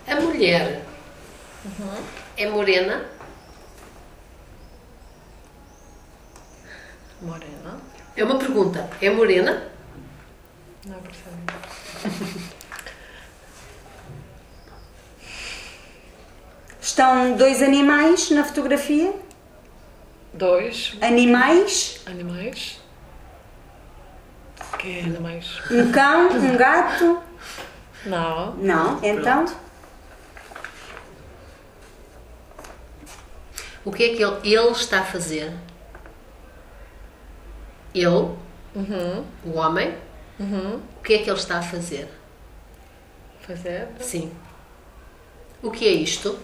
A mulher é morena? Morena? É uma pergunta. É morena? Não percebi. Estão dois animais na fotografia? Dois Animais? animais. Que animais? Um cão? Um gato? Não. Não. Então? O que é que ele está a fazer? Ele, o homem, o que é que ele está a fazer? Fazer? Sim. O que é isto?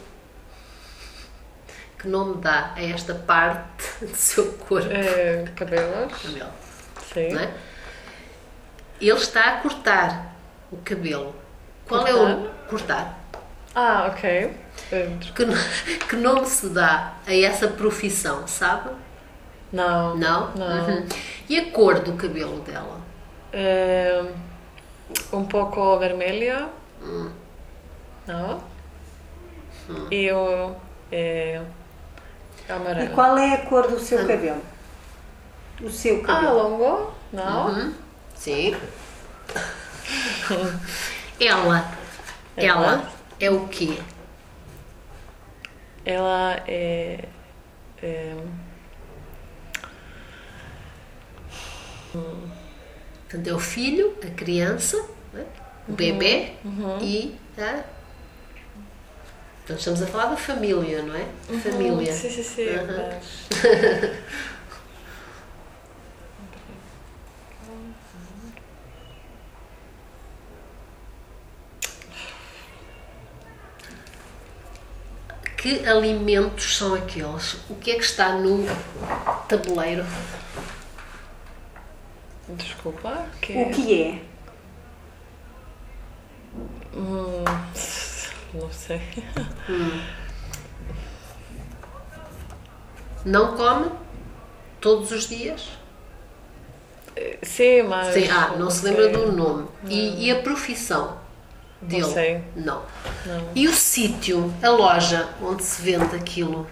Que nome dá a esta parte do seu corpo? Cabelos. Cabelo, Sim. não é? Ele está a cortar o cabelo. Qual é o... Cortar. Ah, ok. Que nome se dá a essa profissão, sabe? Não. Não? Não. Uhum. E a cor do cabelo dela? Um pouco vermelho. Não. E o amarelo. E qual é a cor do seu cabelo? O seu cabelo. Longo? Não. Sim. Ela é o quê? Ela é Portanto, é o filho, a criança, né? O bebê e a... Portanto, estamos a falar da família, não é? Família. Sim. Que alimentos são aqueles? O que é que está no tabuleiro? Desculpa. O que é? Não sei. Não come todos os dias? Sim, mas... Sim, não se lembra sei. do nome. E a profissão dele? Não sei. Não. Não. E o sítio, a loja onde se vende aquilo?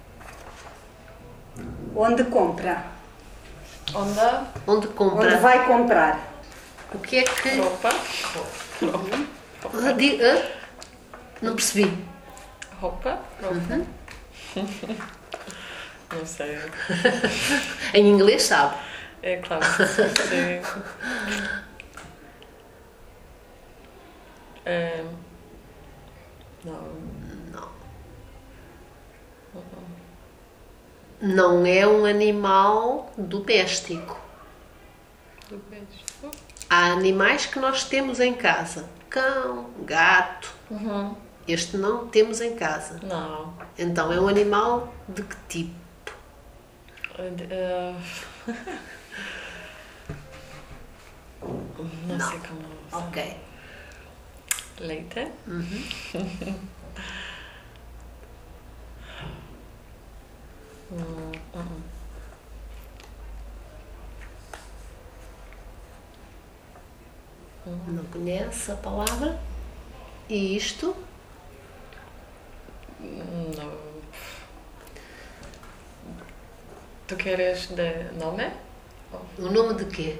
Onde compra? Onde compra? Onde vai comprar? O que é que... Roupa. Não percebi. Roupa. Não sei. Em inglês sabe. É claro. Sim. Não. Não é um animal doméstico. Há animais que nós temos em casa. Cão, gato. Este não temos em casa. Não. Então é um animal de que tipo? Não sei como... Ok. Leite? Não conhece a palavra? E isto? Não. Tu queres de nome? O nome de quê?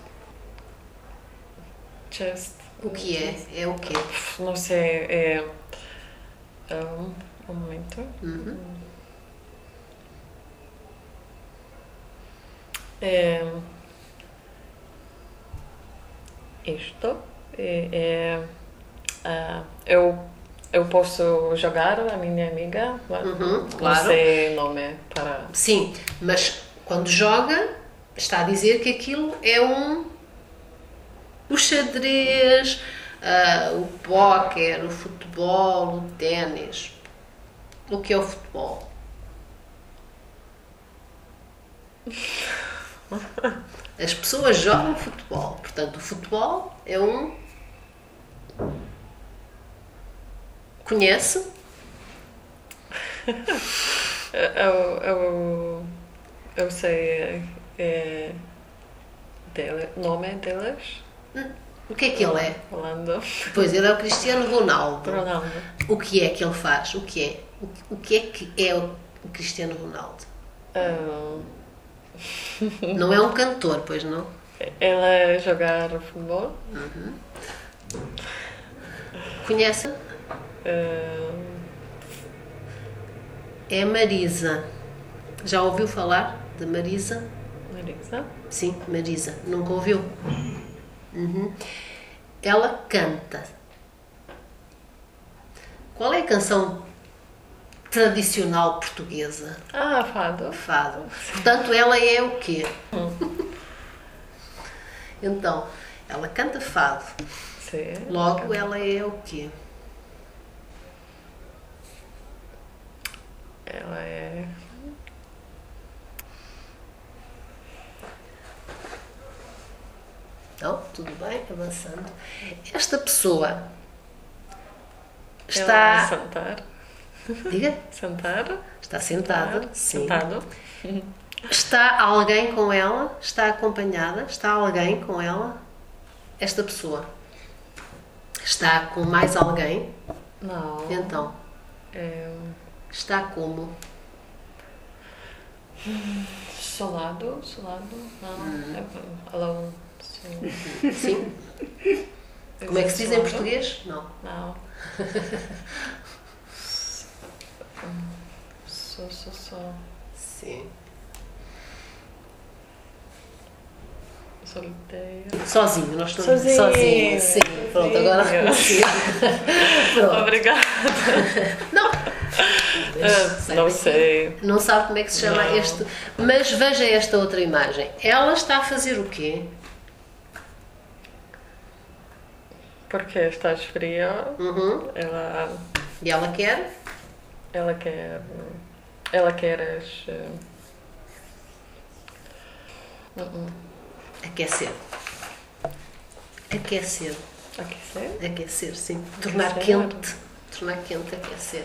Chest. O que é? É o quê? Não sei. Um momento. Isto eu posso jogar a minha amiga, mas não claro. sei nome para... Sim, mas quando joga, está a dizer que aquilo é o xadrez, o póquer, o futebol, o ténis. O que é o futebol? As pessoas jogam futebol, portanto o futebol é Conhece? Eu sei nome delas. O que é que ele é? Rolando. Pois, ele é o Cristiano Ronaldo. Ronaldo. O que é que ele faz? O que é? O que é que é o Cristiano Ronaldo? Ah, Não é um cantor, pois não? ele é jogar futebol. Conhece? Ah, É Marisa. Já ouviu falar de Marisa? Marisa. Sim, Marisa. Nunca ouviu? Ela canta. Qual é a canção tradicional portuguesa? Ah, fado. Fado. Portanto, ela é o quê? Então, ela canta fado. Sim. Logo, ela é o quê? Ela é. Então, tudo bem, avançando. Esta pessoa Ela é está. sentar. Diga? Sentar. Está sentada. Sim. Sentado. Está alguém com ela? Está acompanhada? Está alguém com ela? Esta pessoa está com mais alguém? Não. Então, É, está como? solado. Não. É, alone. Sim. Sim. Como é que se diz em português? Não. Não. Só. Sim. Solteiro. Sozinho, nós estamos Sozinho. sozinhos. Sim, pronto, Sozinho. agora reconheci. Pronto. Obrigada. Não. Não sei. Não sabe como é que se chama Não. este. Mas veja esta outra imagem. Ela está a fazer o quê? Porque estás frio. Uhum. E ela quer? Ela quer. Ela quer as. Aquecer. Aquecer. Aquecer? Aquecer, sim. Tornar Aquecer. quente. Tornar quente, aquecer.